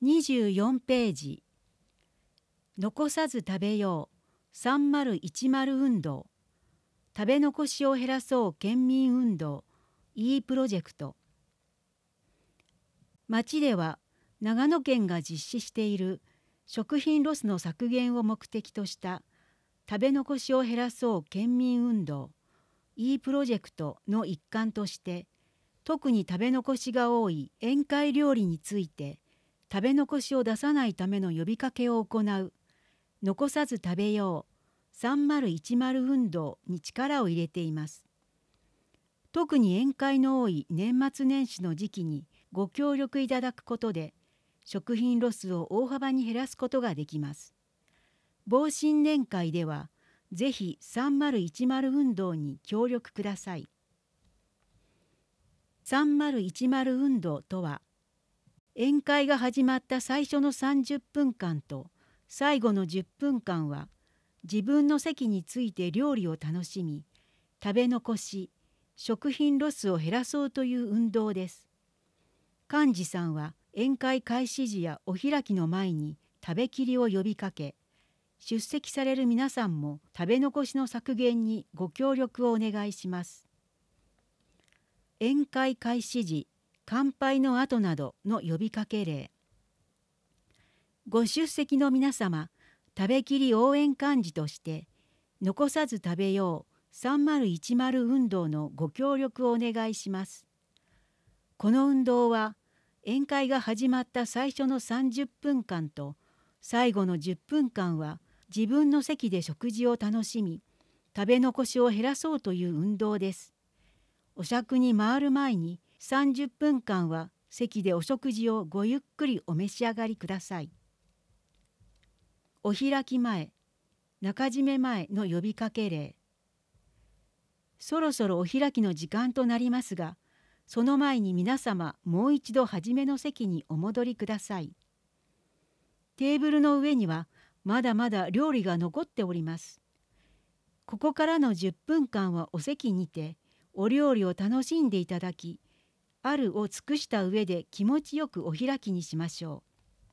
24ページ。残さず食べよう3010運動。食べ残しを減らそう県民運動 E プロジェクト。町では長野県が実施している食品ロスの削減を目的とした食べ残しを減らそう県民運動 E プロジェクトの一環として、特に食べ残しが多い宴会料理について食べ残しを出さないための呼びかけを行う残さず食べよう3010運動に力を入れています。特に宴会の多い年末年始の時期にご協力いただくことで食品ロスを大幅に減らすことができます。防新年会ではぜひ3010運動に協力ください。3010運動とは、宴会が始まった最初の30分間と最後の10分間は自分の席について料理を楽しみ、食べ残し、食品ロスを減らそうという運動です。幹事さんは宴会開始時やお開きの前に食べきりを呼びかけ、出席される皆さんも食べ残しの削減にご協力をお願いします。宴会開始時、乾杯の後などの呼びかけ例。ご出席の皆様、食べきり応援幹事として、残さず食べよう3010運動のご協力をお願いします。この運動は、宴会が始まった最初の30分間と最後の10分間は自分の席で食事を楽しみ、食べ残しを減らそうという運動です。お酌に回る前に30分間は席でお食事をごゆっくりお召し上がりください。お開き前、中締め前の呼びかけ例。そろそろお開きの時間となりますが、その前に皆様もう一度初めの席にお戻りください。テーブルの上にはまだまだ料理が残っております。ここからの10分間はお席にてお料理を楽しんでいただき、あるを尽くした上で気持ちよくお開きにしましょ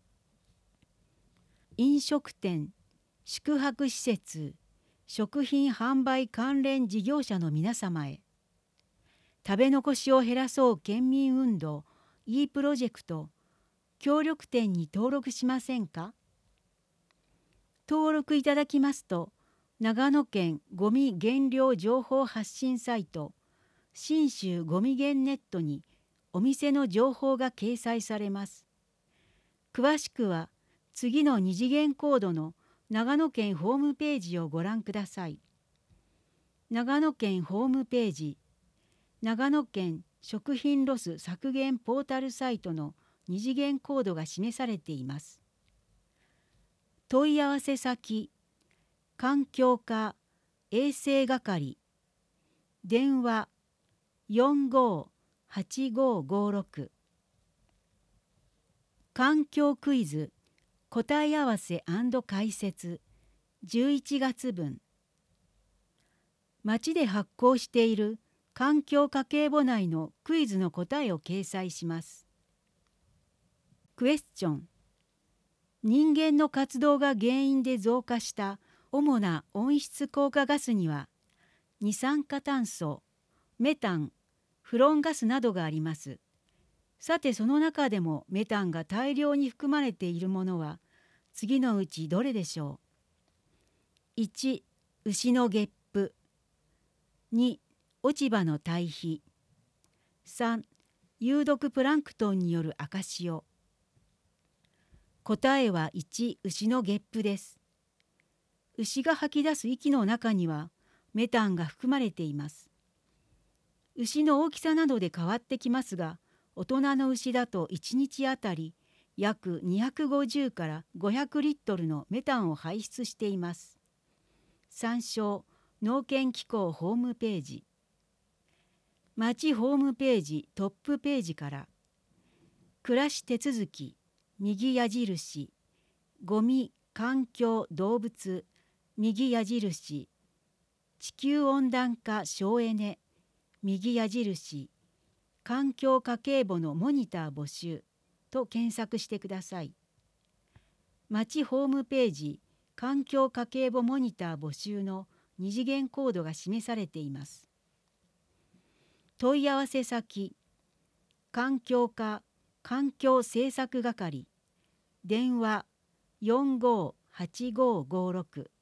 う。飲食店、宿泊施設、食品販売関連事業者の皆様へ。食べ残しを減らそう県民運動 E プロジェクト協力店に登録しませんか？登録いただきますと、長野県ごみ減量情報発信サイト信州ごみ減ネットにお店の情報が掲載されます。詳しくは次の二次元コードの長野県ホームページをご覧ください。長野県ホームページ、長野県食品ロス削減ポータルサイトの二次元コードが示されています。問い合わせ先、環境課衛生係、電話458556。環境クイズ答え合わせ&解説11月分。町で発行している環境家計簿内のクイズの答えを掲載します。クエスチョン。人間の活動が原因で増加した主な温室効果ガスには、二酸化炭素、メタン、フロンガスなどがあります。さてその中でもメタンが大量に含まれているものは次のうちどれでしょう。1、牛のゲップ。2、落ち葉の堆肥。3、有毒プランクトンによる赤潮。答えは1、牛のゲップです。牛が吐き出す息の中にはメタンが含まれています。牛の大きさなどで変わってきますが、大人の牛だと1日あたり約250から500リットルのメタンを排出しています。参照農研機構ホームページ。町ホームページトップページから、暮らし手続き、右矢印、ゴミ、環境、動物、右矢印、地球温暖化省エネ、右矢印、環境家計簿のモニター募集と検索してください。 町ホームページ環境家計簿モニター募集の2次元コードが示されています。問い合わせ先、環境課環境政策係、電話458556